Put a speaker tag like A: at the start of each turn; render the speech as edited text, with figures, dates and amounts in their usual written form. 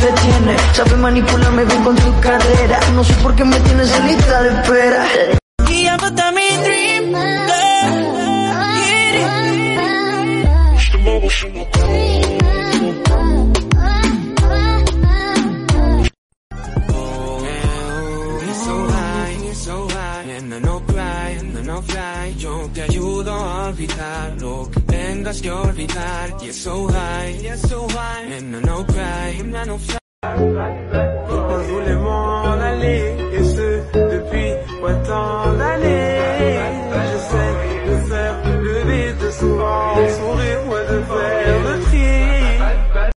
A: entretiene. Sabe manipularme bien con su carrera. No sé por qué me tienes en lista de espera.
B: Yeah, but I'm in dream, no fly, yo te ayudo a olvidar lo que tengas que olvidar. Yes, so high, and no cry, no fly.